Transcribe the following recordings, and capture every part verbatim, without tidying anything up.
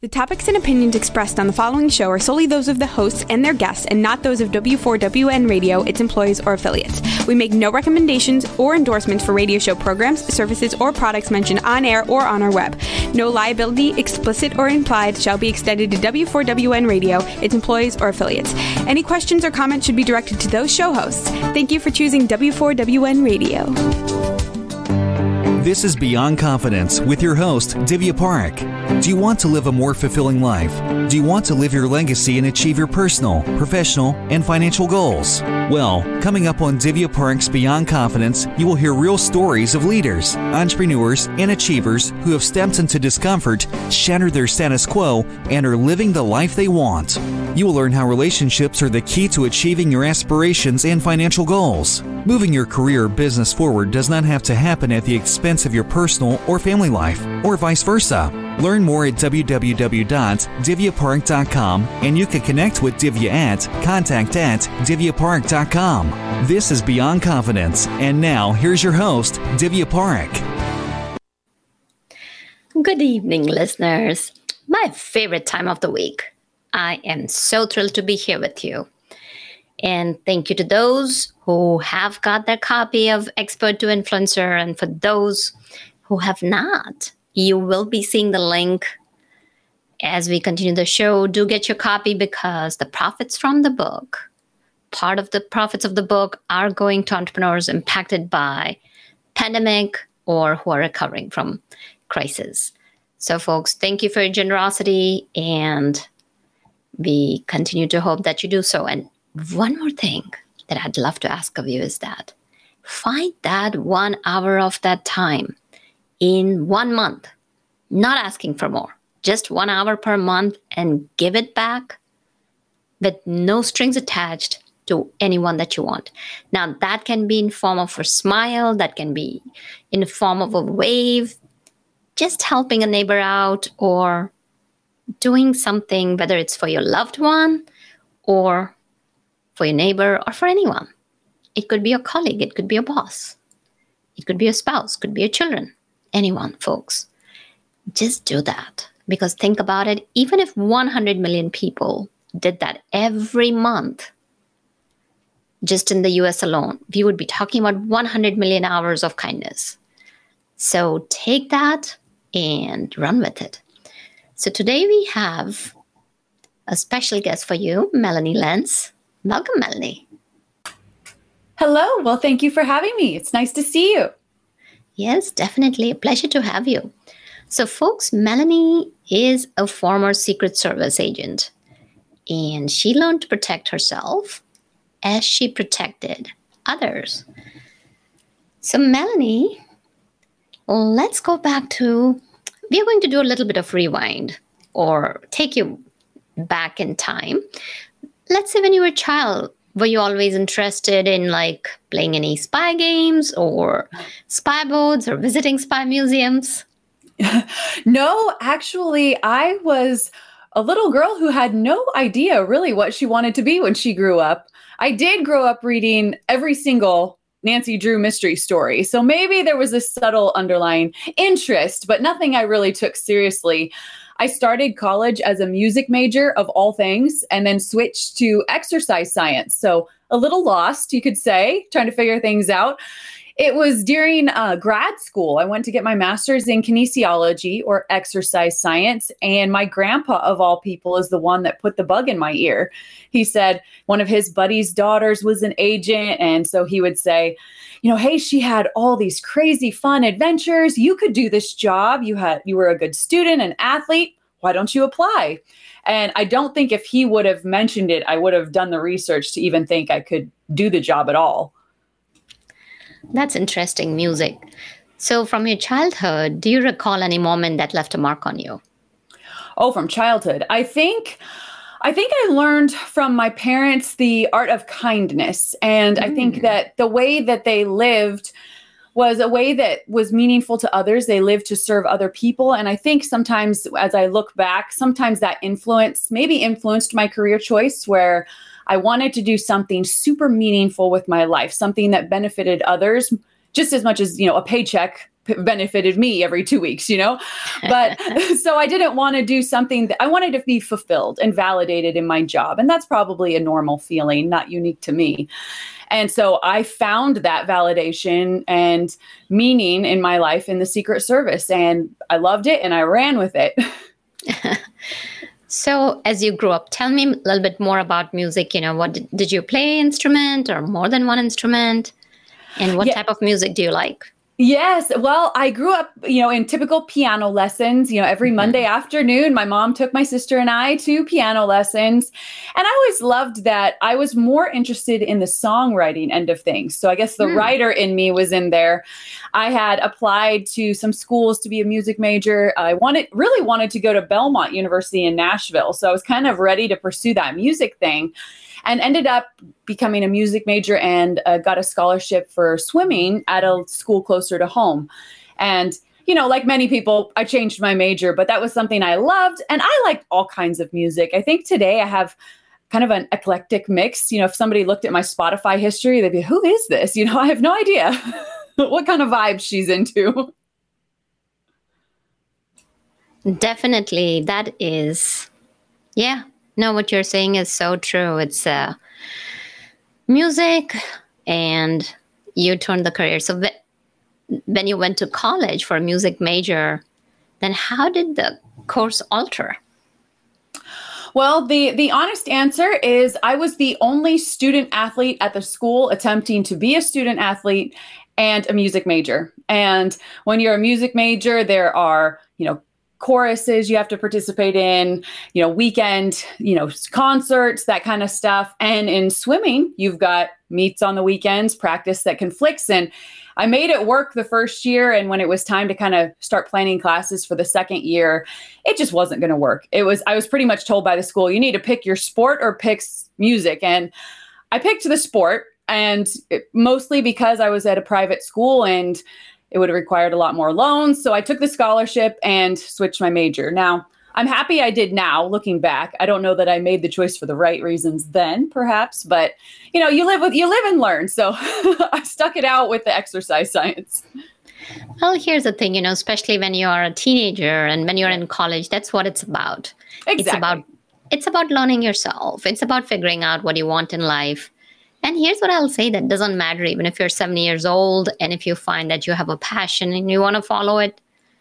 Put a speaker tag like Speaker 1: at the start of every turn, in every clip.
Speaker 1: The topics and opinions expressed on the following show are solely those of the hosts and their guests and not those of W four W N Radio, its employees, or affiliates. We make no recommendations or endorsements for radio show programs, services, or products mentioned on air or on our web. No liability, explicit or implied, shall be extended to W four W N Radio, its employees, or affiliates. Any questions or comments should be directed to those show hosts. Thank you for choosing W four W N Radio.
Speaker 2: This is Beyond Confidence with your host, Divya Parekh. Do you want to live a more fulfilling life? Do you want to live your legacy and achieve your personal, professional, and financial goals? Well, coming up on Divya Parekh's Beyond Confidence, you will hear real stories of leaders, entrepreneurs, and achievers who have stepped into discomfort, shattered their status quo, and are living the life they want. You will learn how relationships are the key to achieving your aspirations and financial goals. Moving your career or business forward does not have to happen at the expense of your personal or family life, or vice versa. Learn more at w w w dot divya parekh dot com, and you can connect with Divya at contact at divya parekh dot com. This is Beyond Confidence, and now here's your host, Divya Parekh.
Speaker 3: Good evening, listeners. My favorite time of the week. I am so thrilled to be here with you. And thank you to those who have got their copy of Expert to Influencer. And for those who have not, you will be seeing the link as we continue the show. Do get your copy because the profits from the book, part of the profits of the book are going to entrepreneurs impacted by pandemic or who are recovering from crisis. So folks, thank you for your generosity, and we continue to hope that you do so. And one more thing that I'd love to ask of you is that find that one hour of that time in one month, not asking for more, just one hour per month, and give it back with no strings attached to anyone that you want. Now, that can be in form of a smile, that can be in the form of a wave, just helping a neighbor out, or doing something, whether it's for your loved one or for your neighbor or for anyone. It could be a colleague, it could be a boss, it could be a spouse, could be your children, anyone, folks. Just do that, because think about it, even if one hundred million people did that every month, just in the U S alone, we would be talking about one hundred million hours of kindness. So take that and run with it. So today we have a special guest for you, Melanie Lenz. Welcome, Melanie.
Speaker 4: Hello. Well, thank you for having me. It's nice to see you.
Speaker 3: Yes, definitely. A pleasure to have you. So, folks, Melanie is a former Secret Service agent, and she learned to protect herself as she protected others. So, Melanie, let's go back to, we are going to do a little bit of rewind or take you back in time. Let's say when you were a child, were you always interested in like playing any spy games or spy boards or visiting spy museums?
Speaker 4: No, actually, I was a little girl who had no idea really what she wanted to be when she grew up. I did grow up reading every single Nancy Drew mystery story. So maybe there was a subtle underlying interest, but nothing I really took seriously. I started college as a music major of all things, and then switched to exercise science. So a little lost, you could say, trying to figure things out. It was during uh, grad school. I went to get my master's in kinesiology or exercise science. And my grandpa, of all people, is the one that put the bug in my ear. He said one of his buddy's daughters was an agent. And so he would say, you know, hey, she had all these crazy fun adventures. You could do this job. You had, you were a good student, an athlete. Why don't you apply? And I don't think if he would have mentioned it, I would have done the research to even think I could do the job at all.
Speaker 3: That's interesting, music. So from your childhood, do you recall any moment that left a mark on you?
Speaker 4: Oh, from childhood. I think I think I learned from my parents the art of kindness. And mm. I think that the way that they lived was a way that was meaningful to others. They lived to serve other people. And I think sometimes as I look back, sometimes that influence maybe influenced my career choice, where I wanted to do something super meaningful with my life, something that benefited others just as much as, you know, a paycheck p- benefited me every two weeks, you know? But so I didn't want to do something that I wanted to be fulfilled and validated in my job. And that's probably a normal feeling, not unique to me. And so I found that validation and meaning in my life in the Secret Service, and I loved it and I ran with it.
Speaker 3: So as you grew up, tell me a little bit more about music. You know, what did, did you play instrument or more than one instrument? And what
Speaker 4: Yeah.
Speaker 3: type of music do you like?
Speaker 4: Yes. Well, I grew up, you know, in typical piano lessons. You know, every
Speaker 3: Mhm.
Speaker 4: Monday afternoon, my mom took my sister and I to piano lessons. And I always loved that I was more interested in the songwriting end of things. So I guess the
Speaker 3: Hmm.
Speaker 4: writer in me was in there. I had applied to some schools to be a music major. I wanted, really wanted to go to Belmont University in Nashville. So I was kind of ready to pursue that music thing, and ended up becoming a music major and uh, got a scholarship for swimming at a school closer to home. And, you know, like many people, I changed my major, but that was something I loved. And I liked all kinds of music. I think today I have kind of an eclectic mix. You know, if somebody looked at my Spotify history, they'd be, who is this? You know, I have no idea what kind of vibe she's into.
Speaker 3: Definitely. That is, yeah. No, what you're saying is so true. It's uh, music, and you turned the career. So wh- when you went to college for a music major, then how did the course alter?
Speaker 4: Well, the the honest answer is I was the only student athlete at the school attempting to be a student athlete and a music major. And when you're a music major, there are, you know, choruses you have to participate in, you know, weekend, you know, concerts, that kind of stuff. And in swimming, you've got meets on the weekends, practice that conflicts. And I made it work the first year. And when it was time to kind of start planning classes for the second year, it just wasn't going to work. It was, I was pretty much told by the school, you need to pick your sport or pick s- music. And I picked the sport, and it, mostly because I was at a private school and it would have required a lot more loans. So I took the scholarship and switched my major. Now, I'm happy I did now, looking back. I don't know that I made the choice for the right reasons then, perhaps, but you know, you live with you live and learn. So I stuck it out with the exercise science.
Speaker 3: Well, here's the thing, you know, especially when you are a teenager and when you're in college, that's what it's about.
Speaker 4: Exactly.
Speaker 3: It's about it's about learning yourself. It's about figuring out what you want in life. And here's what I'll say, that doesn't matter even if you're seventy years old, and if you find that you have a passion and you want to follow it.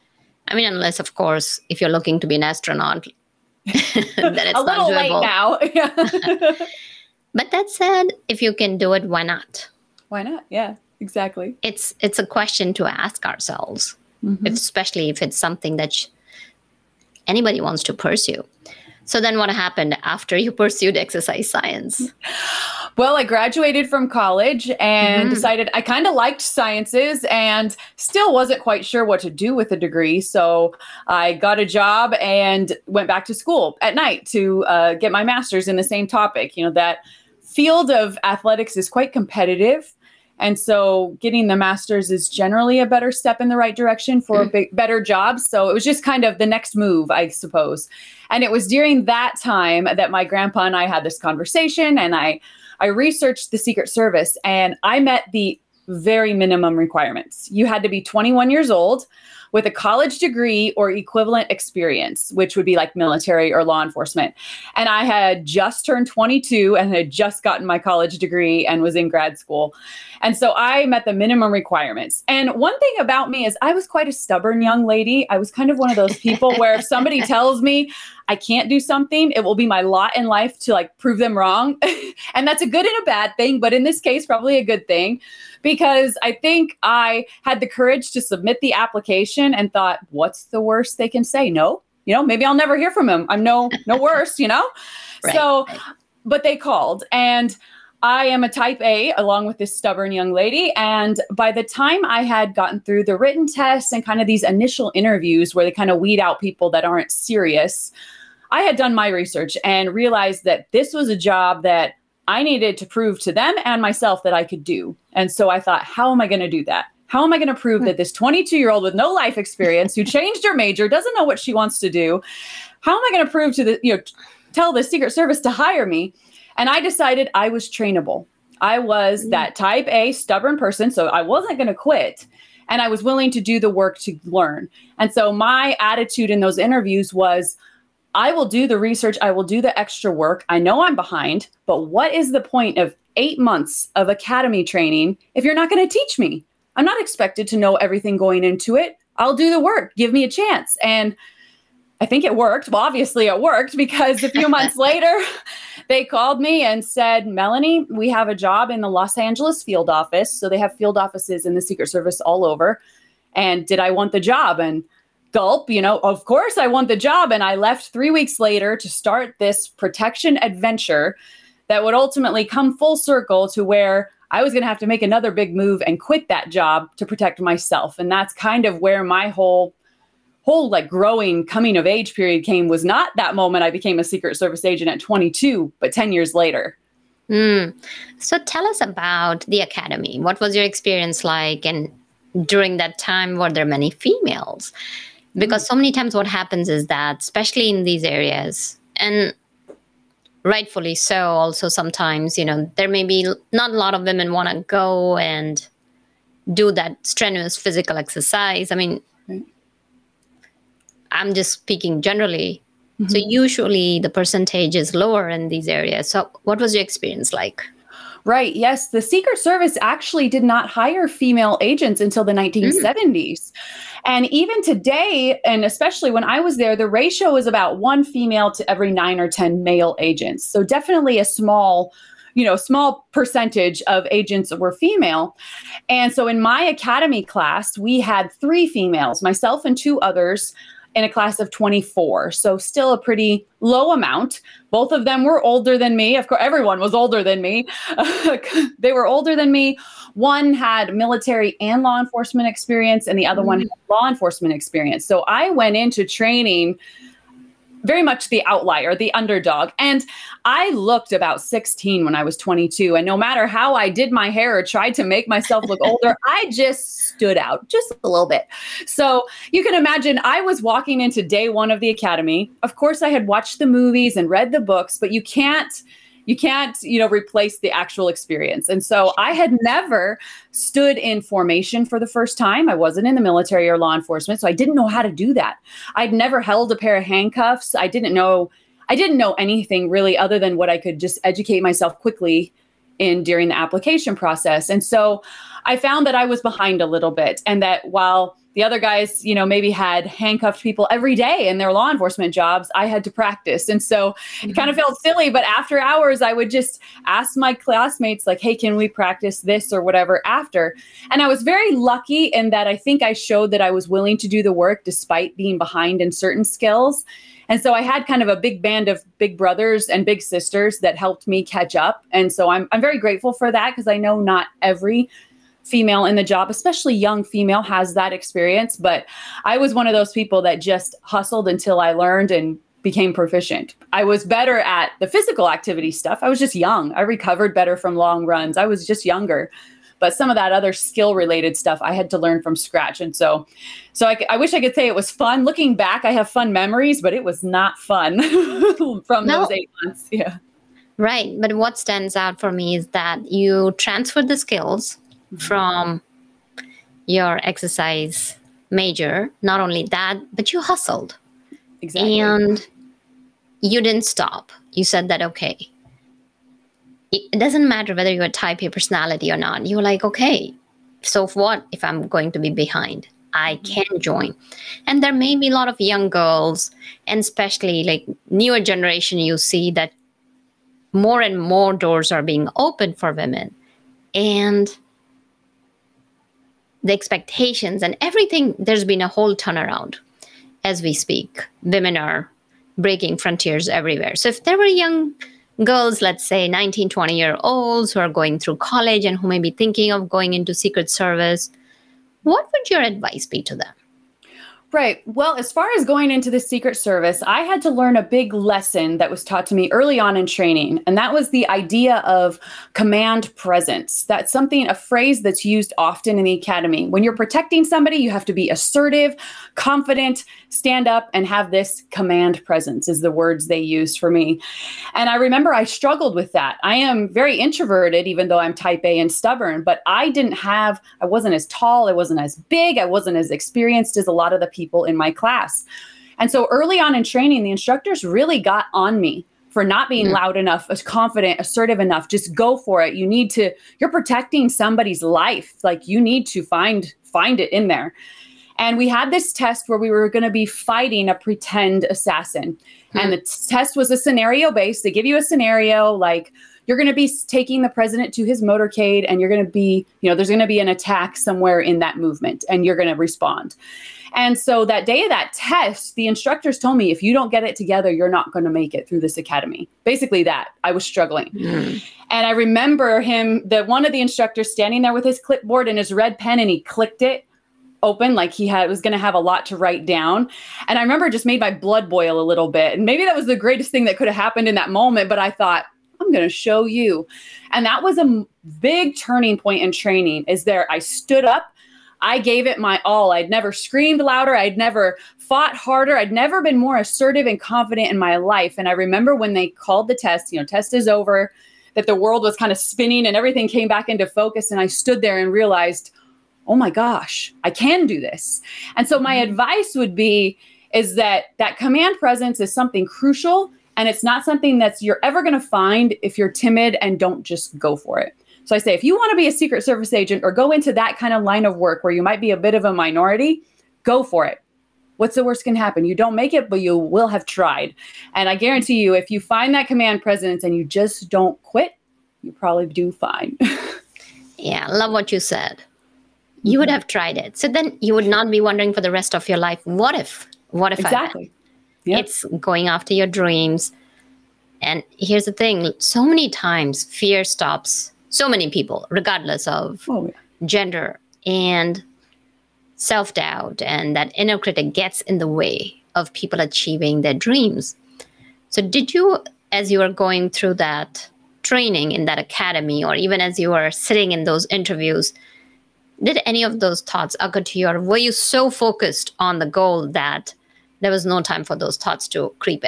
Speaker 3: I mean, unless, of course, if you're looking to be an astronaut, then it's
Speaker 4: a little
Speaker 3: not doable.
Speaker 4: late now.
Speaker 3: But that said, if you can do it, why not?
Speaker 4: Why not? Yeah, exactly.
Speaker 3: It's it's a question to ask ourselves,
Speaker 4: Mm-hmm.
Speaker 3: if, especially if it's something that sh- anybody wants to pursue. So then what happened after you pursued exercise science?
Speaker 4: Well, I graduated from college and
Speaker 3: Mhm.
Speaker 4: decided I kind of liked sciences and still wasn't quite sure what to do with a degree. So I got a job and went back to school at night to uh, get my master's in the same topic. You know, that field of athletics is quite competitive. And so getting the master's is generally a better step in the right direction for a big, better job. So it was just kind of the next move, I suppose. And it was during that time that my grandpa and I had this conversation, and I, I researched the Secret Service, and I met the very minimum requirements. You had to be twenty-one years old with a college degree or equivalent experience, which would be like military or law enforcement. And I had just turned twenty-two and had just gotten my college degree and was in grad school. And so I met the minimum requirements. And one thing about me is I was quite a stubborn young lady. I was kind of one of those people where if somebody tells me I can't do something, it will be my lot in life to like prove them wrong. And that's a good and a bad thing, but in this case, probably a good thing, because I think I had the courage to submit the application and thought, what's the worst they can say? No, you know, maybe I'll never hear from him. I'm no, no worse, you know?
Speaker 3: Right,
Speaker 4: So,
Speaker 3: right.
Speaker 4: but they called, and I am a type A along with this stubborn young lady. And by the time I had gotten through the written tests and kind of these initial interviews where they kind of weed out people that aren't serious, I had done my research and realized that this was a job that I needed to prove to them and myself that I could do. And so I thought, how am I going to do that? How am I going to prove that this twenty-two-year-old with no life experience who changed her major, doesn't know what she wants to do, how am I going to prove to the, you know, tell the Secret Service to hire me? And I decided I was trainable. I was that type A stubborn person, so I wasn't going to quit. and I was willing to do the work to learn. And so my attitude in those interviews was, I will do the research, I will do the extra work. I know I'm behind, but what is the point of eight months of academy training if you're not going to teach me? I'm not expected to know everything going into it. I'll do the work. Give me a chance. And I think it worked. Well, obviously it worked, because a few months later, they called me and said, Melanie, we have a job in the Los Angeles field office. So they have field offices in the Secret Service all over. And did I want the job? And gulp, you know, of course I want the job. And I left three weeks later to start this protection adventure that would ultimately come full circle to where I was going to have to make another big move and quit that job to protect myself. And that's kind of where my whole, whole like growing coming of age period came. Was not that moment I became a Secret Service agent at twenty-two, but ten years later.
Speaker 3: Mm. So tell us about the academy. What was your experience like? And during that time, were there many females? Because so many times what happens is that, especially in these areas, and rightfully so, also sometimes, you know, there may be not a lot of women want to go and do that strenuous physical exercise. I mean, right. I'm just speaking generally. Mm-hmm. So usually the percentage is lower in these areas. So what was your experience like?
Speaker 4: Right. Yes. The Secret Service actually did not hire female agents until the nineteen seventies. Mm. And even today, and especially when I was there, the ratio is about one female to every nine or ten male agents. So definitely a small, you know, small percentage of agents were female. And so in my academy class, we had three females, myself and two others, in a class of twenty-four. So still a pretty low amount. Both of them were older than me. Of course, everyone was older than me. They were older than me. One had military and law enforcement experience, and the other mm. one had law enforcement experience. So I went into training very much the outlier, the underdog. And I looked about sixteen when I was twenty-two. And no matter how I did my hair or tried to make myself look older, I just stood out just a little bit. So you can imagine I was walking into day one of the academy. Of course, I had watched the movies and read the books, but you can't You can't, you know, replace the actual experience. And so I had never stood in formation for the first time. I wasn't in the military or law enforcement, so I didn't know how to do that. I'd never held a pair of handcuffs. I didn't know, I didn't know anything really other than what I could just educate myself quickly in during the application process. And so I found that I was behind a little bit, and that while the other guys, you know, maybe had handcuffed people every day in their law enforcement jobs, I had to practice. And so mm-hmm. it kind of felt silly, but after hours, I would just ask my classmates like, hey, can we practice this or whatever after? And I was very lucky in that I think I showed that I was willing to do the work despite being behind in certain skills. And so I had kind of a big band of big brothers and big sisters that helped me catch up. And so I'm I'm very grateful for that, because I know not every female in the job, especially young female, has that experience. But I was one of those people that just hustled until I learned and became proficient. I was better at the physical activity stuff. I was just young. I recovered better from long runs. I was just younger. But some of that other skill related stuff I had to learn from scratch. And so so I, I wish I could say it was fun. Looking back, I have fun memories, but it was not fun from no. those eight months. Yeah.
Speaker 3: Right. But what stands out for me is that you transferred the skills from your exercise major. Not only that, but you hustled.
Speaker 4: Exactly.
Speaker 3: And you didn't stop. You said that, okay, it doesn't matter whether you're a type A personality or not. You're like, okay, so what if I'm going to be behind? I can join. And there may be a lot of young girls, and especially like newer generation, you see that more and more doors are being opened for women. And the expectations and everything, there's been a whole turnaround as we speak. Women are breaking frontiers everywhere. So if there were young girls, let's say nineteen, twenty year olds who are going through college and who may be thinking of going into Secret Service, what would your advice be to them?
Speaker 4: Right. Well, as far as going into the Secret Service, I had to learn a big lesson that was taught to me early on in training. And that was the idea of command presence. That's something, a phrase that's used often in the academy. When you're protecting somebody, you have to be assertive, confident, stand up, and have this command presence is the words they used for me. And I remember I struggled with that. I am very introverted, even though I'm type A and stubborn, but I didn't have, I wasn't as tall, I wasn't as big, I wasn't as experienced as a lot of the people in my class. And so early on in training, the instructors really got on me for not being mm. loud enough, confident, assertive enough. Just go for it. You need to, you're protecting somebody's life. Like you need to find, find it in there. And we had this test where we were going to be fighting a pretend assassin. Mm. And the t- test was a scenario based. They give you a scenario like, you're going to be taking the president to his motorcade and you're going to be, you know, there's going to be an attack somewhere in that movement and you're going to respond. And so that day of that test, the instructors told me, if you don't get it together, you're not going to make it through this academy. Basically that. I was struggling. Mm. And I remember him, the one of the instructors standing there with his clipboard and his red pen, and he clicked it open like he had was going to have a lot to write down. And I remember it just made my blood boil a little bit. And maybe that was the greatest thing that could have happened in that moment. But I thought, I'm going to show you. And that was a big turning point in training. Is there, I stood up. I gave it my all. I'd never screamed louder. I'd never fought harder. I'd never been more assertive and confident in my life. And I remember when they called the test, you know, test is over, that the world was kind of spinning and everything came back into focus. And I stood there and realized, oh my gosh, I can do this. And so my advice would be, is that that command presence is something crucial. And it's not something that's you're ever going to find if you're timid and don't just go for it. So I say, if you want to be a Secret Service agent or go into that kind of line of work where you might be a bit of a minority, go for it. What's the worst can happen? You don't make it, but you will have tried. And I guarantee you, if you find that command presence and you just don't quit, you probably do fine.
Speaker 3: Yeah, I love what you said. You would have tried it. So then you would not be wondering for the rest of your life, what if? What if
Speaker 4: exactly.
Speaker 3: I Yep. It's going after your dreams. And here's the thing. So many times fear stops so many people, regardless of oh, yeah. gender, and self-doubt. And that inner critic gets in the way of people achieving their dreams. So did you, as you were going through that training in that academy, or even as you were sitting in those interviews, did any of those thoughts occur to you? Or were you so focused on the goal that there was no time for those thoughts to creep in?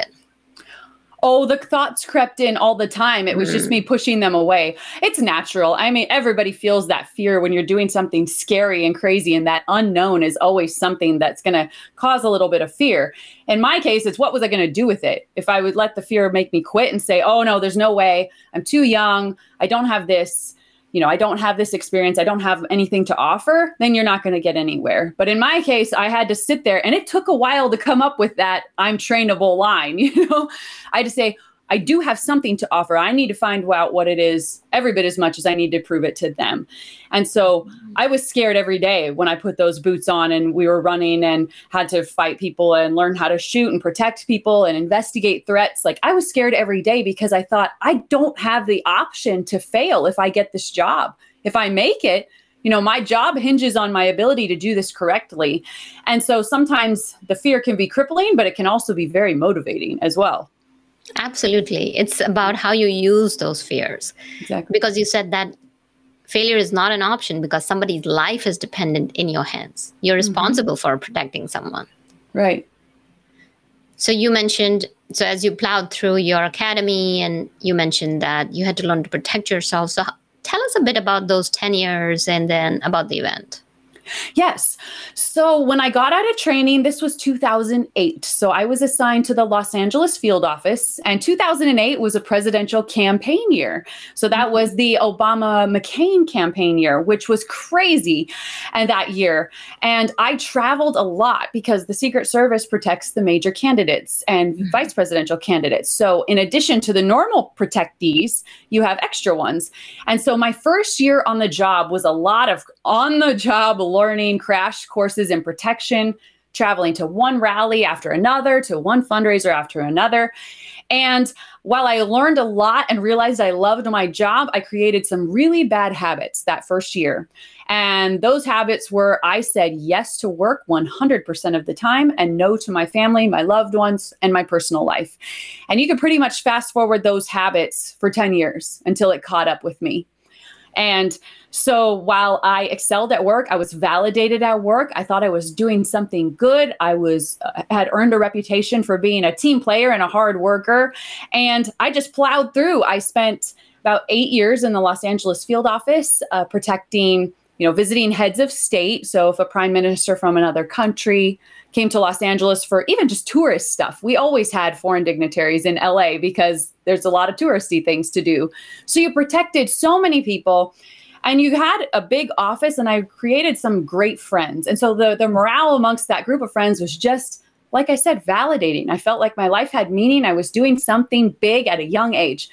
Speaker 4: Oh, the thoughts crept in all the time. It was mm. just me pushing them away. It's natural. I mean, everybody feels that fear when you're doing something scary and crazy, and that unknown is always something that's going to cause a little bit of fear. In my case, it's what was I going to do with it? If I would let the fear make me quit and say, oh no, there's no way. I'm too young. I don't have this. You know, I don't have this experience, I don't have anything to offer, then you're not going to get anywhere. But in my case, I had to sit there, and it took a while to come up with that I'm trainable line. You know, I had to say, I do have something to offer. I need to find out what it is every bit as much as I need to prove it to them. And so I was scared every day when I put those boots on and we were running and had to fight people and learn how to shoot and protect people and investigate threats. Like I was scared every day because I thought I don't have the option to fail if I get this job. If I make it, you know, my job hinges on my ability to do this correctly. And so sometimes the fear can be crippling, but it can also be very motivating as well.
Speaker 3: Absolutely. It's about how you use those fears.
Speaker 4: Exactly.
Speaker 3: Because you said that failure is not an option because somebody's life is dependent in your hands. You're responsible mm-hmm. for protecting someone.
Speaker 4: Right.
Speaker 3: So you mentioned, so as you plowed through your academy and you mentioned that you had to learn to protect yourself. So tell us a bit about those ten years and then about the event.
Speaker 4: Yes. So when I got out of training, this was two thousand eight. So I was assigned to the Los Angeles field office, and two thousand eight was a presidential campaign year. So that was the Obama-McCain campaign year, which was crazy and that year. And I traveled a lot because the Secret Service protects the major candidates and mm-hmm. vice presidential candidates. So in addition to the normal protectees, you have extra ones. And so my first year on the job was a lot of on the job learning, crash courses in protection, traveling to one rally after another, to one fundraiser after another. And while I learned a lot and realized I loved my job, I created some really bad habits that first year. And those habits were I said yes to work one hundred percent of the time and no to my family, my loved ones, and my personal life. And you could pretty much fast forward those habits for ten years until it caught up with me. And so while I excelled at work, I was validated at work. I thought I was doing something good. I was uh, had earned a reputation for being a team player and a hard worker. And I just plowed through. I spent about eight years in the Los Angeles field office, uh, protecting, you know, visiting heads of state. So if a prime minister from another country came to Los Angeles for even just tourist stuff, we always had foreign dignitaries in L A because there's a lot of touristy things to do. So you protected so many people and you had a big office, and I created some great friends. And so the, the morale amongst that group of friends was just, like I said, validating. I felt like my life had meaning. I was doing something big at a young age.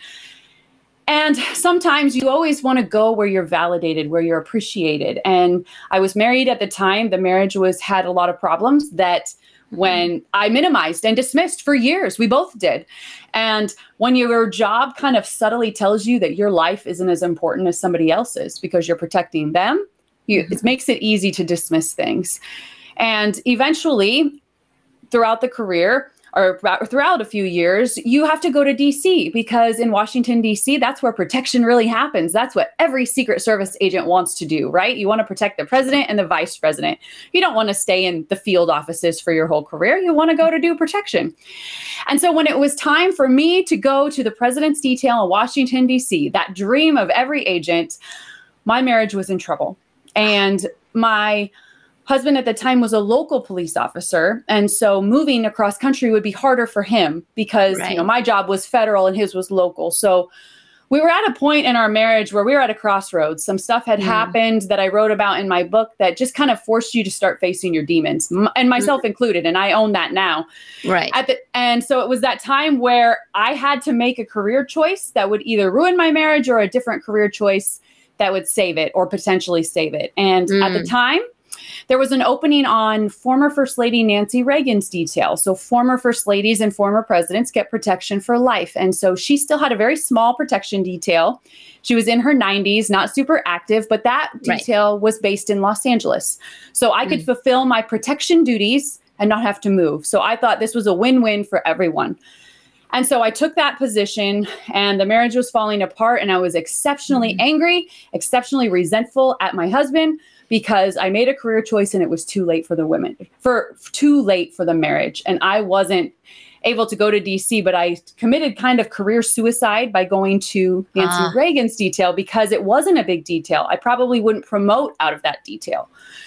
Speaker 4: And sometimes you always want to go where you're validated, where you're appreciated. And I was married at the time. The marriage was had a lot of problems that when I minimized and dismissed for years, we both did. And when your job kind of subtly tells you that your life isn't as important as somebody else's because you're protecting them, you, it makes it easy to dismiss things. And eventually, throughout the career, or throughout a few years, you have to go to D C because in Washington, D C, that's where protection really happens. That's what every Secret Service agent wants to do, right? You want to protect the president and the vice president. You don't want to stay in the field offices for your whole career. You want to go to do protection. And so when it was time for me to go to the president's detail in Washington, D C, that dream of every agent, my marriage was in trouble. And my husband at the time was a local police officer. And so moving across country would be harder for him because, right. you know, my job was federal and his was local. So we were at a point in our marriage where we were at a crossroads. Some stuff had mm. happened that I wrote about in my book that just kind of forced you to start facing your demons, m- and myself mm. included. And I own that now.
Speaker 3: Right.
Speaker 4: At the, and so it was that time where I had to make a career choice that would either ruin my marriage or a different career choice that would save it or potentially save it. And mm. at the time, there was an opening on former First Lady Nancy Reagan's detail. So former First Ladies and former presidents get protection for life. And so she still had a very small protection detail. She was in her nineties, not super active, but that detail right. was based in Los Angeles. So I could mm. fulfill my protection duties and not have to move. So I thought this was a win-win for everyone. And so I took that position and the marriage was falling apart and I was exceptionally mm. angry, exceptionally resentful at my husband, because I made a career choice and it was too late for the women, for too late for the marriage. And I wasn't able to go to D C, but I committed kind of career suicide by going to Nancy uh. Reagan's detail because it wasn't a big detail. I probably wouldn't promote out of that detail.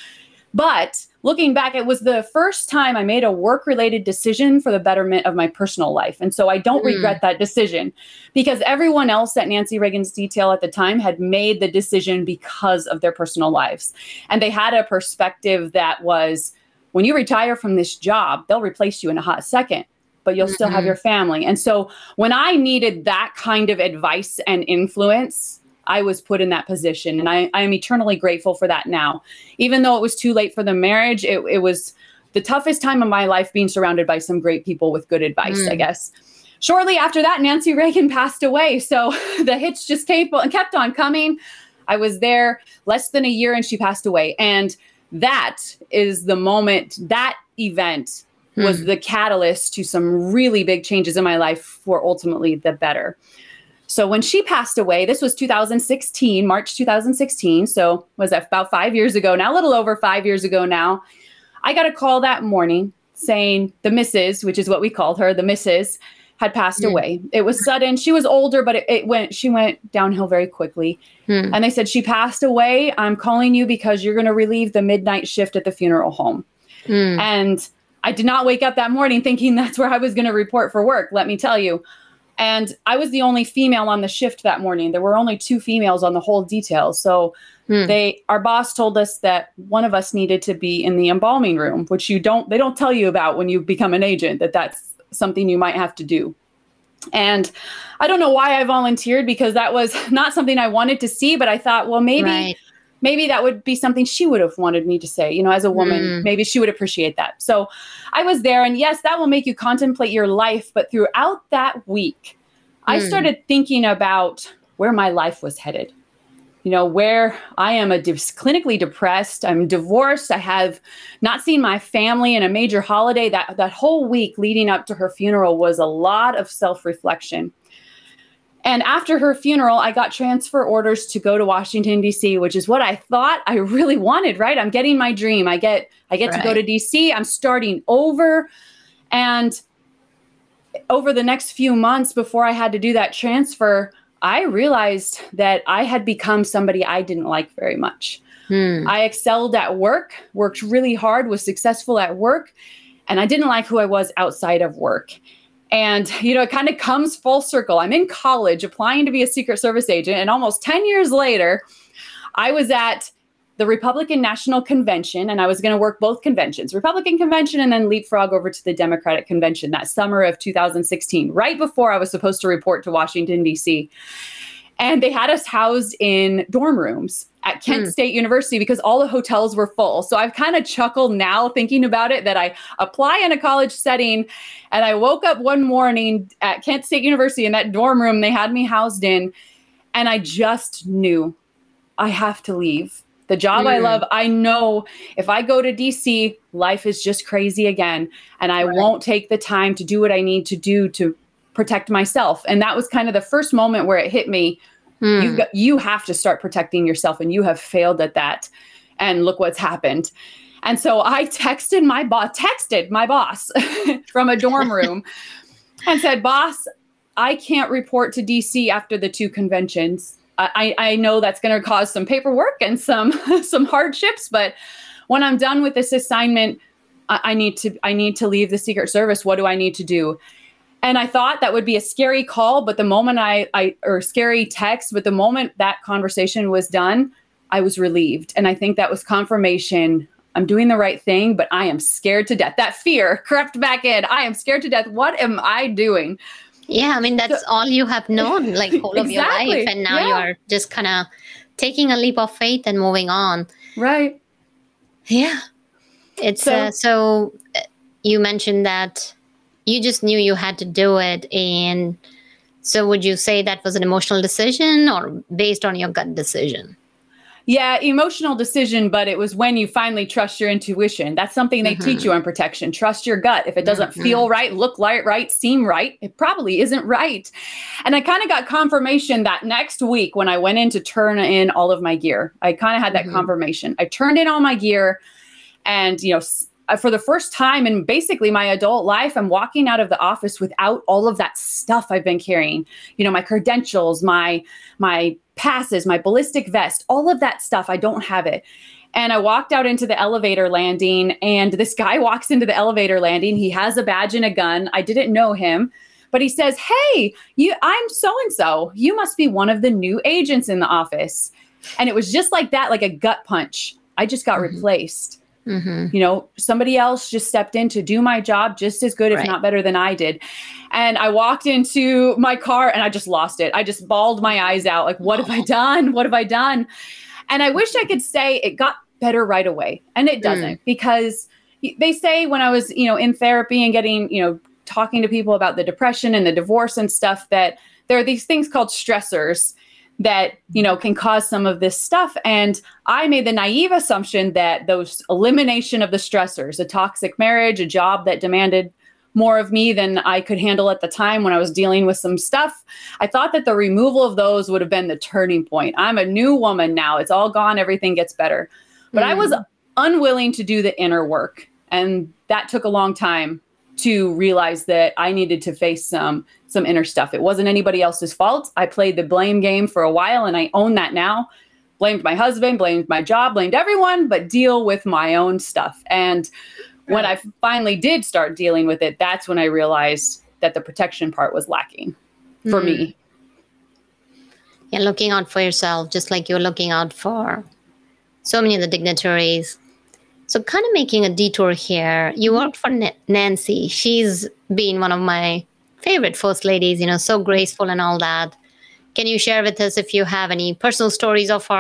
Speaker 4: But looking back, it was the first time I made a work-related decision for the betterment of my personal life. And so I don't mm. regret that decision because everyone else at Nancy Reagan's detail at the time had made the decision because of their personal lives. And they had a perspective that was, when you retire from this job, they'll replace you in a hot second, but you'll mm-hmm. still have your family. And so when I needed that kind of advice and influence, I was put in that position. And I, I am eternally grateful for that now. Even though it was too late for the marriage, it, it was the toughest time of my life being surrounded by some great people with good advice, mm. I guess. Shortly after that, Nancy Reagan passed away. So the hits just kept, kept on coming. I was there less than a year and she passed away. And that is the moment, that event mm. was the catalyst to some really big changes in my life for ultimately the better. So when she passed away, this was two thousand sixteen, March two thousand sixteen. So was that about five years ago now, a little over five years ago now. I got a call that morning saying the Missus, which is what we called her, the Missus had passed mm. away. It was sudden. She was older, but it, it went, she went downhill very quickly. Mm. And they said, she passed away. I'm calling you because you're going to relieve the midnight shift at the funeral home. Mm. And I did not wake up that morning thinking that's where I was going to report for work, let me tell you. And I was the only female on the shift that morning. There were only two females on the whole detail. So hmm. they, our boss told us that one of us needed to be in the embalming room, which you don't, they don't tell you about when you become an agent, that that's something you might have to do. And I don't know why I volunteered because that was not something I wanted to see, but I thought, well, maybe, right. maybe that would be something she would have wanted me to say, you know, as a woman, mm. maybe she would appreciate that. So I was there, and yes, that will make you contemplate your life. But throughout that week, mm. I started thinking about where my life was headed. You know, where I am a de- clinically depressed, I'm divorced, I have not seen my family in a major holiday. That, that whole week leading up to her funeral was a lot of self-reflection. And after her funeral, I got transfer orders to go to Washington, D C, which is what I thought I really wanted, right? I'm getting my dream. I get, I get right. to go to D C. I'm starting over. And over the next few months before I had to do that transfer, I realized that I had become somebody I didn't like very much. Hmm. I excelled at work, worked really hard, was successful at work, and I didn't like who I was outside of work. And, you know, it kind of comes full circle. I'm in college applying to be a Secret Service agent, and almost ten years later, I was at the Republican National Convention, and I was going to work both conventions, Republican Convention and then leapfrog over to the Democratic Convention that summer of two thousand sixteen, right before I was supposed to report to Washington, D C. And they had us housed in dorm rooms at Kent mm. State University because all the hotels were full. So I've kind of chuckled now thinking about it that I apply in a college setting, and I woke up one morning at Kent State University in that dorm room they had me housed in, and I just knew I have to leave. The job mm. I love, I know if I go to D C, life is just crazy again, and I right. won't take the time to do what I need to do to protect myself. And that was kind of the first moment where it hit me. Mm. You've got, you have to start protecting yourself, and you have failed at that. And look what's happened. And so I texted my boss, texted my boss from a dorm room and said, boss, I can't report to D C after the two conventions. I, I know that's going to cause some paperwork and some some hardships, but when I'm done with this assignment, I, I need to I need to leave the Secret Service. What do I need to do? And I thought that would be a scary call, but the moment I, I or scary text, but the moment that conversation was done, I was relieved. And I think that was confirmation. I'm doing the right thing, but I am scared to death. That fear crept back in. I am scared to death. What am I doing?
Speaker 3: Yeah, I mean, that's so, all you have known, like, whole of
Speaker 4: exactly.
Speaker 3: your life. And now
Speaker 4: yeah.
Speaker 3: you are just kind of taking a leap of faith and moving on.
Speaker 4: Right.
Speaker 3: Yeah. It's so, uh, so uh, you mentioned that you just knew you had to do it. And so would you say that was an emotional decision or based on your gut decision?
Speaker 4: Yeah, emotional decision, but it was when you finally trust your intuition. That's something they mm-hmm. teach you on protection. Trust your gut. If it doesn't mm-hmm. feel right, look like right, seem right, it probably isn't right. And I kind of got confirmation that next week when I went in to turn in all of my gear. I kind of had that mm-hmm. confirmation. I turned in all my gear, and, you know, for the first time in basically my adult life, I'm walking out of the office without all of that stuff I've been carrying. You know, my credentials, my my passes, my ballistic vest, all of that stuff. I don't have it. And I walked out into the elevator landing, and this guy walks into the elevator landing. He has a badge and a gun. I didn't know him, but he says, "Hey, you, I'm so-and-so. You must be one of the new agents in the office." And it was just like that, like a gut punch. I just got mm-hmm. replaced. Mm-hmm. You know, somebody else just stepped in to do my job just as good, if right. not better than I did. And I walked into my car and I just lost it. I just bawled my eyes out. Like, what have I done? What have I done? And I wish I could say it got better right away. And it doesn't, mm. because they say when I was, you know, in therapy and getting, you know, talking to people about the depression and the divorce and stuff, that there are these things called stressors that, you know, can cause some of this stuff. And I made the naive assumption that those elimination of the stressors, a toxic marriage, a job that demanded more of me than I could handle at the time when I was dealing with some stuff, I thought that the removal of those would have been the turning point. I'm a new woman now. It's all gone. Everything gets better. But mm. I was unwilling to do the inner work. And that took a long time to realize that I needed to face some some inner stuff. It wasn't anybody else's fault. I played the blame game for a while, and I own that now. Blamed my husband, blamed my job, blamed everyone, but deal with my own stuff. And when I finally did start dealing with it, that's when I realized that the protection part was lacking for mm. me.
Speaker 3: Yeah, looking out for yourself, just like you're looking out for so many of the dignitaries. So kind of making a detour here, you worked for N- Nancy. She's been one of my favorite first ladies, you know, so graceful and all that. Can you share with us if you have any personal stories of her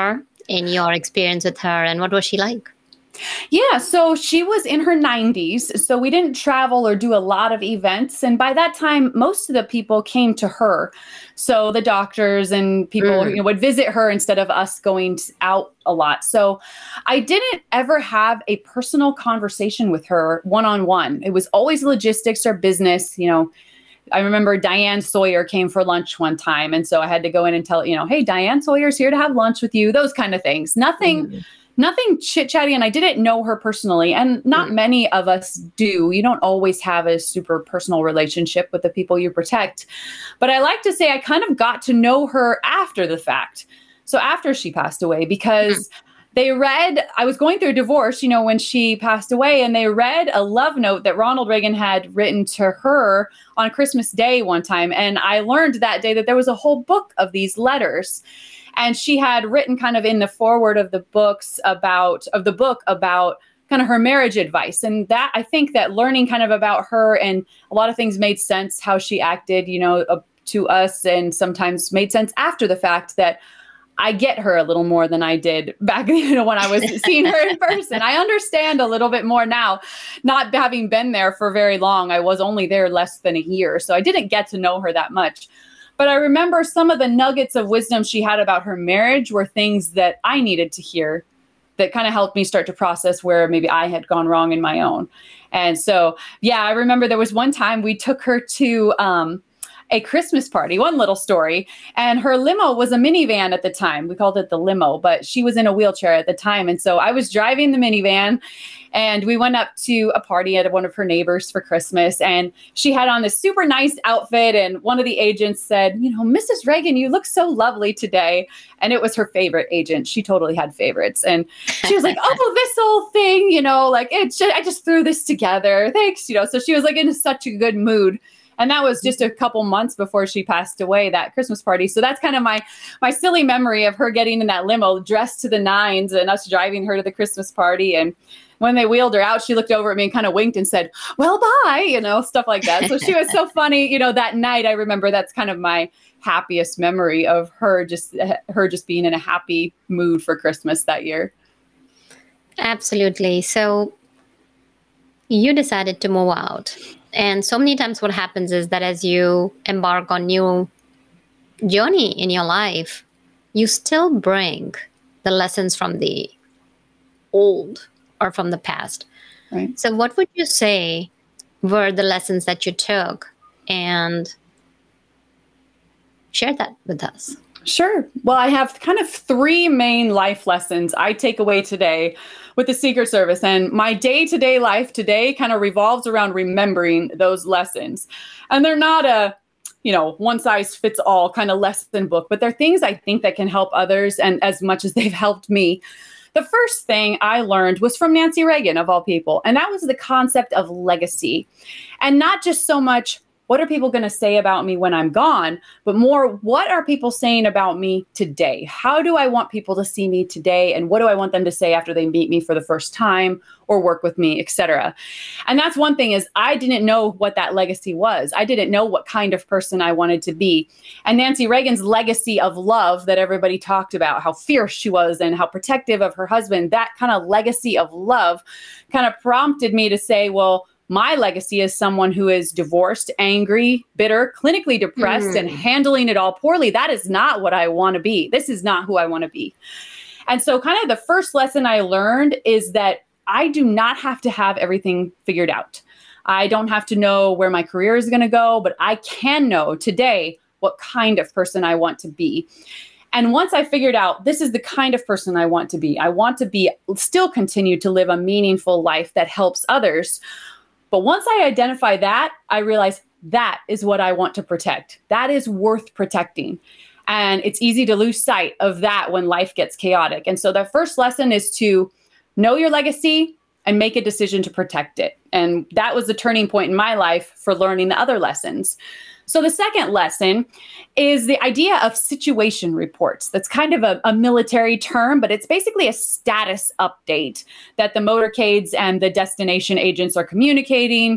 Speaker 3: in your experience with her, and what was she like?
Speaker 4: Yeah, so she was in her nineties, so we didn't travel or do a lot of events. And by that time, most of the people came to her. So the doctors and people
Speaker 3: Mm.
Speaker 4: you know, would visit her instead of us going out a lot. So I didn't ever have a personal conversation with her one-on-one. It was always logistics or business, you know. I remember Diane Sawyer came for lunch one time. And so I had to go in and tell, you know, hey, Diane Sawyer's here to have lunch with you, those kind of things. Nothing...
Speaker 3: Mm.
Speaker 4: Nothing chit-chatty, and I didn't know her personally, and not
Speaker 3: Mm.
Speaker 4: many of us do. You don't always have a super personal relationship with the people you protect. But I like to say I kind of got to know her after the fact. So after she passed away, because mm. they read, I was going through a divorce, you know, when she passed away, and they read a love note that Ronald Reagan had written to her on Christmas Day one time. And I learned that day that there was a whole book of these letters. And she had written kind of in the foreword of the books about, of the book about kind of her marriage advice. And that, I think that learning kind of about her and a lot of things made sense, how she acted, you know, uh, to us, and sometimes made sense after the fact that I get her a little more than I did back, you know, when I was seeing her in person. I understand a little bit more now, not having been there for very long. I was only there less than a year, so I didn't get to know her that much. But I remember some of the nuggets of wisdom she had about her marriage were things that I needed to hear that kind of helped me start to process where maybe I had gone wrong in my own. And so, yeah, I remember there was one time we took her to um, a Christmas party, one little story, and her limo was a minivan at the time. We called it the limo, but she was in a wheelchair at the time. And so I was driving the minivan, and we went up to a party at one of her neighbors for Christmas, and she had on this super nice outfit. And one of the agents said, you know, Missus Reagan, you look so lovely today. And it was her favorite agent. She totally had favorites. And she was like, oh, this whole thing, you know, like it's just, I just threw this together. Thanks. You know, so she was like in such a good mood. And that was just a couple months before she passed away, that Christmas party. So that's kind of my my silly memory of her getting in that limo dressed to the nines and us driving her to the Christmas party. And when they wheeled her out, she looked over at me and kind of winked and said, well, bye, you know, stuff like that. So she was so funny. You know, that night, I remember that's kind of my happiest memory of her just her just being in a happy mood for Christmas that year.
Speaker 3: Absolutely. So you decided to move out. And so many times what happens is that as you embark on new journey in your life, you still bring the lessons from the old or from the past.
Speaker 4: Right.
Speaker 3: So what would you say were the lessons that you took, and share that with us?
Speaker 4: Sure. Well, I have kind of three main life lessons I take away today with the Secret Service. And my day-to-day life today kind of revolves around remembering those lessons. And they're not a, you know, one-size-fits-all kind of lesson book, but they're things I think that can help others, and as much as they've helped me. The first thing I learned was from Nancy Reagan, of all people, and that was the concept of legacy. And not just so much, what are people going to say about me when I'm gone? But more, what are people saying about me today? How do I want people to see me today? And what do I want them to say after they meet me for the first time or work with me, et cetera? And that's one thing, is I didn't know what that legacy was. I didn't know what kind of person I wanted to be. And Nancy Reagan's legacy of love that everybody talked about, how fierce she was and how protective of her husband, that kind of legacy of love kind of prompted me to say, well, my legacy is someone who is divorced, angry, bitter, clinically depressed, mm. and handling it all poorly. That is not what I want to be. This is not who I want to be. And so kind of the first lesson I learned is that I do not have to have everything figured out. I don't have to know where my career is going to go, but I can know today what kind of person I want to be. And once I figured out this is the kind of person I want to be, I want to be still continue to live a meaningful life that helps others. But once I identify that, I realize that is what I want to protect. That is worth protecting. And it's easy to lose sight of that when life gets chaotic. And so the first lesson is to know your legacy and make a decision to protect it. And that was the turning point in my life for learning the other lessons. So the second lesson is the idea of situation reports. That's kind of a, a military term, but it's basically a status update that the motorcades and the destination agents are communicating.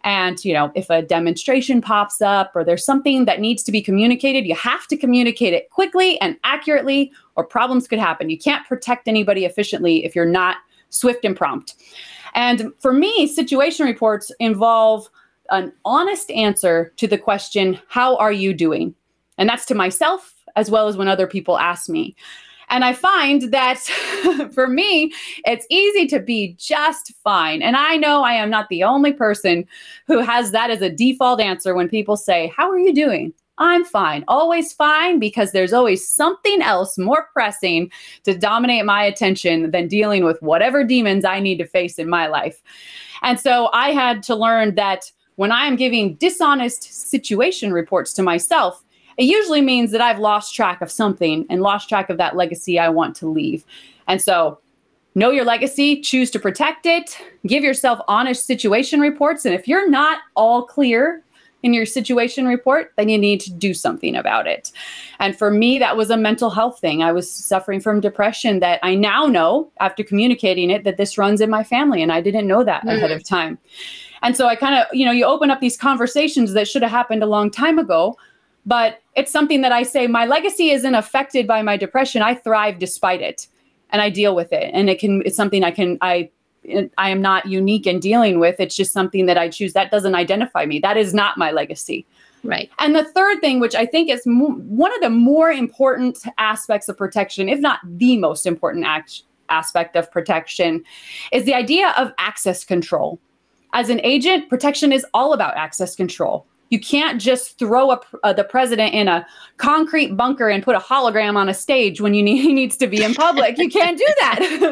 Speaker 4: And, you know, if a demonstration pops up or there's something that needs to be communicated, you have to communicate it quickly and accurately, or problems could happen. You can't protect anybody efficiently if you're not swift and prompt. And for me, situation reports involve an honest answer to the question, how are you doing? And that's to myself as well as when other people ask me. And I find that for me, it's easy to be just fine. And I know I am not the only person who has that as a default answer when people say, how are you doing? I'm fine, always fine, because there's always something else more pressing to dominate my attention than dealing with whatever demons I need to face in my life. And so I had to learn that when I'm giving dishonest situation reports to myself, it usually means that I've lost track of something and lost track of that legacy I want to leave. And so know your legacy, choose to protect it, give yourself honest situation reports. And if you're not all clear in your situation report, then you need to do something about it. And for me, that was a mental health thing. I was suffering from depression that I now know after communicating it, that this runs in my family. And I didn't know that mm-hmm. ahead of time. And so I kind of, you know, you open up these conversations that should have happened a long time ago. But it's something that I say, my legacy isn't affected by my depression. I thrive despite it, and I deal with it. And it can, it's something I can, I, I am not unique in dealing with. It's just something that I choose. That doesn't identify me. That is not my legacy.
Speaker 3: Right.
Speaker 4: And the third thing, which I think is mo- one of the more important aspects of protection, if not the most important act- aspect of protection, is the idea of access control. As an agent, protection is all about access control. You can't just throw a, uh, the president in a concrete bunker and put a hologram on a stage when you need, he needs to be in public. You can't do that.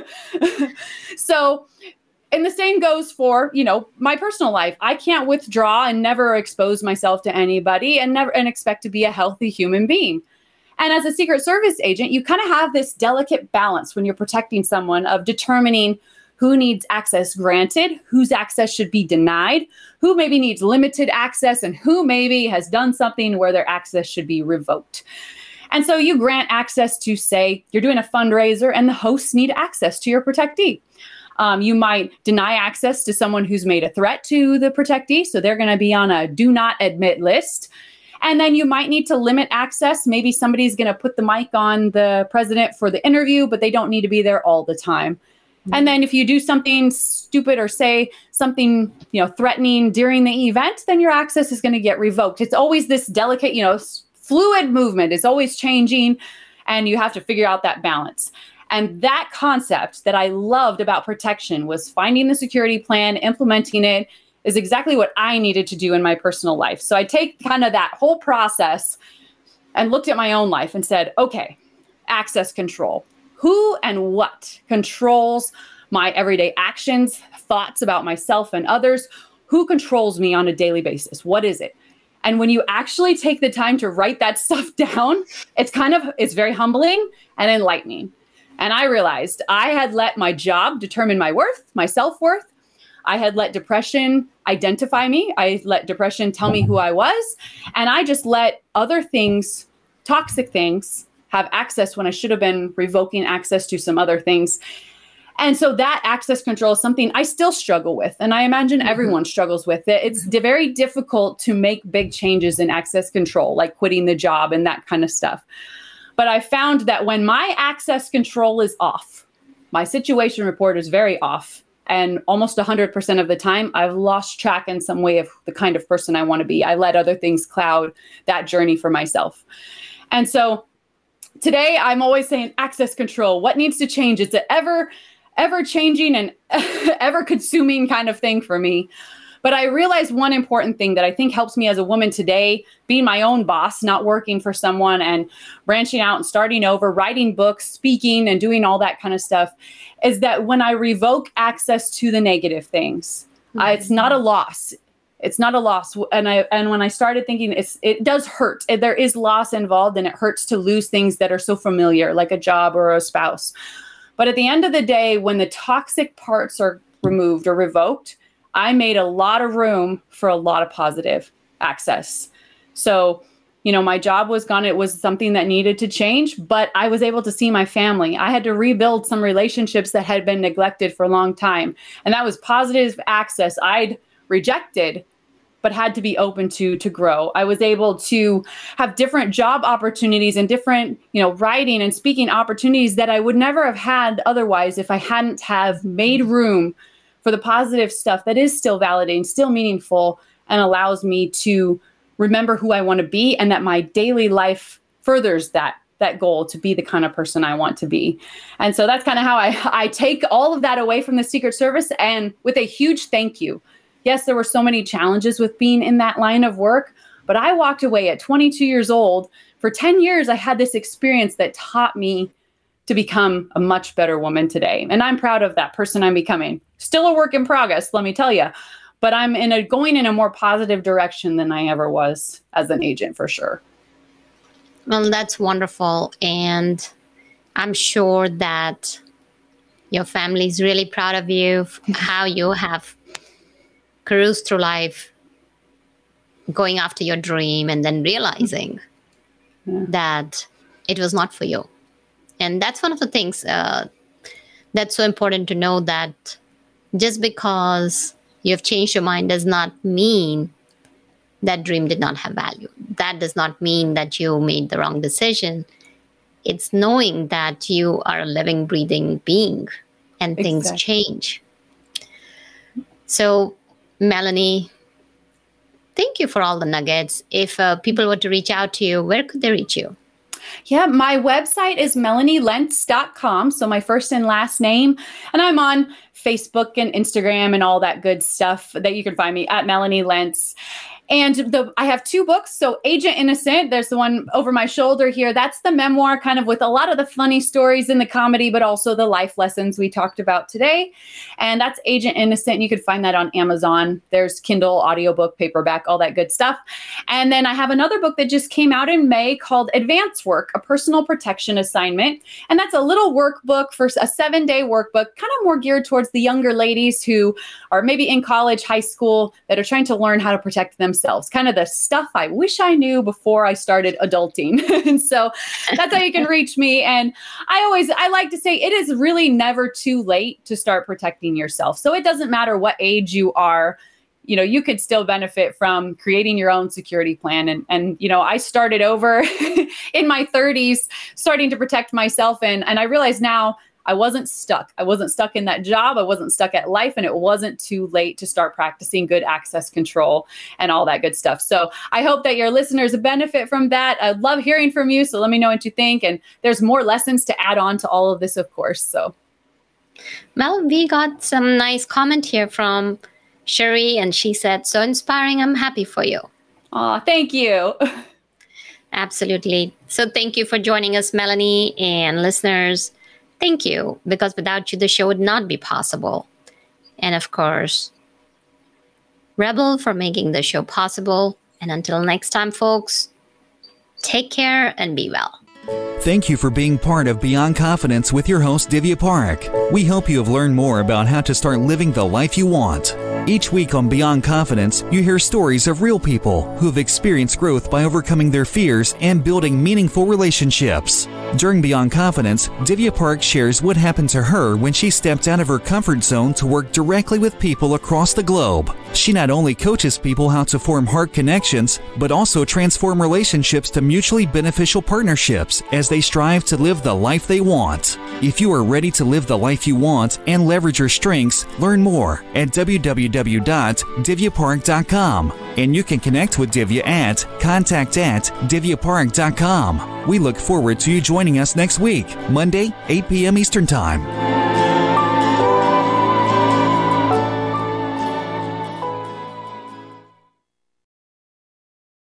Speaker 4: So, and the same goes for, you know, my personal life. I can't withdraw and never expose myself to anybody and never and expect to be a healthy human being. And as a Secret Service agent, you kind of have this delicate balance when you're protecting someone of determining who needs access granted, whose access should be denied, who maybe needs limited access, and who maybe has done something where their access should be revoked. And so you grant access to, say, you're doing a fundraiser and the hosts need access to your protectee. Um, you might deny access to someone who's made a threat to the protectee, so they're going to be on a do not admit list. And then you might need to limit access. Maybe somebody's going to put the mic on the president for the interview, but they don't need to be there all the time. And then if you do something stupid or say something, you know, threatening during the event, then your access is going to get revoked. It's always this delicate, you know, fluid movement. It's always changing, and you have to figure out that balance. And that concept that I loved about protection was finding the security plan, implementing it, is exactly what I needed to do in my personal life. So I take kind of that whole process and looked at my own life and said, okay, access control. Who and what controls my everyday actions, thoughts about myself and others? Who controls me on a daily basis? What is it? And when you actually take the time to write that stuff down, it's kind of, it's very humbling and enlightening. And I realized I had let my job determine my worth, my self-worth. I had let depression identify me. I let depression tell me who I was. And I just let other things, toxic things, have access when I should have been revoking access to some other things. And so that access control is something I still struggle with. And I imagine mm-hmm. everyone struggles with it. It's d- very difficult to make big changes in access control, like quitting the job and that kind of stuff. But I found that when my access control is off, my situation report is very off. And almost one hundred percent of the time, I've lost track in some way of the kind of person I want to be. I let other things cloud that journey for myself. And so today, I'm always saying access control. What needs to change? It's an ever, ever changing and ever consuming kind of thing for me. But I realized one important thing that I think helps me as a woman today, being my own boss, not working for someone and branching out and starting over, writing books, speaking and doing all that kind of stuff, is that when I revoke access to the negative things, mm-hmm. uh, it's not a loss. It's not a loss. And I and when I started thinking, it's it does hurt. There is loss involved, and it hurts to lose things that are so familiar, like a job or a spouse. But at the end of the day, when the toxic parts are removed or revoked, I made a lot of room for a lot of positive access. So, you know, my job was gone. It was something that needed to change, but I was able to see my family. I had to rebuild some relationships that had been neglected for a long time. And that was positive access I'd rejected but had to be open to to grow. I was able to have different job opportunities and different, you know, writing and speaking opportunities that I would never have had otherwise if I hadn't have made room for the positive stuff that is still validating, still meaningful, and allows me to remember who I want to be, and that my daily life furthers that that goal to be the kind of person I want to be. And so that's kind of how I, I take all of that away from the Secret Service, and with a huge thank you. Yes, there were so many challenges with being in that line of work, but I walked away at twenty-two years old. For ten years, I had this experience that taught me to become a much better woman today. And I'm proud of that person I'm becoming. Still a work in progress, let me tell you, but I'm in a going in a more positive direction than I ever was as an agent, for sure.
Speaker 3: Well, that's wonderful. And I'm sure that your family is really proud of you, how you have cruised through life, going after your dream, and then realizing yeah. that it was not for you. And that's one of the things uh, that's so important to know, that just because you have changed your mind does not mean that dream did not have value. That does not mean that you made the wrong decision. It's knowing that you are a living, breathing being, and things exactly. change. So, Melanie, thank you for all the nuggets. If uh, people were to reach out to you, where could they reach you?
Speaker 4: Yeah, my website is melanie lentz dot com. So my first and last name. And I'm on Facebook and Instagram and all that good stuff that you can find me at Melanie Lentz. And the I have two books. So Agent Innocent, there's the one over my shoulder here. That's the memoir, kind of with a lot of the funny stories and the comedy, but also the life lessons we talked about today. And that's Agent Innocent. You could find that on Amazon. There's Kindle, audiobook, paperback, all that good stuff. And then I have another book that just came out in May called Advanced Work, a Personal Protection Assignment. And that's a little workbook for a seven-day workbook, kind of more geared towards the younger ladies who are maybe in college, high school, that are trying to learn how to protect themselves. Themselves, kind of the stuff I wish I knew before I started adulting. And so that's how you can reach me. And I always, I like to say it is really never too late to start protecting yourself. So it doesn't matter what age you are, you know, you could still benefit from creating your own security plan. And, and you know, I started over in my thirties, starting to protect myself. And, and I realize now, I wasn't stuck. I wasn't stuck in that job. I wasn't stuck at life, and it wasn't too late to start practicing good access control and all that good stuff. So I hope that your listeners benefit from that. I love hearing from you. So let me know what you think. And there's more lessons to add on to all of this, of course. So,
Speaker 3: Mel, we got some nice comment here from Sherry, and she said, "So inspiring. I'm happy for you."
Speaker 4: Oh, thank you.
Speaker 3: Absolutely. So thank you for joining us, Melanie, and listeners. Thank you, because without you, the show would not be possible. And of course, Rebel for making the show possible. And until next time, folks, take care and be well.
Speaker 2: Thank you for being part of Beyond Confidence with your host, Divya Parekh. We hope you have learned more about how to start living the life you want. Each week on Beyond Confidence, you hear stories of real people who have experienced growth by overcoming their fears and building meaningful relationships. During Beyond Confidence, Divya Parekh shares what happened to her when she stepped out of her comfort zone to work directly with people across the globe. She not only coaches people how to form heart connections, but also transform relationships to mutually beneficial partnerships as they strive to live the life they want. If you are ready to live the life you want and leverage your strengths, learn more at w w w dot divya parekh dot com. And you can connect with Divya at contact at divya parekh dot com. We look forward to you joining us next week, Monday, eight p.m. Eastern Time.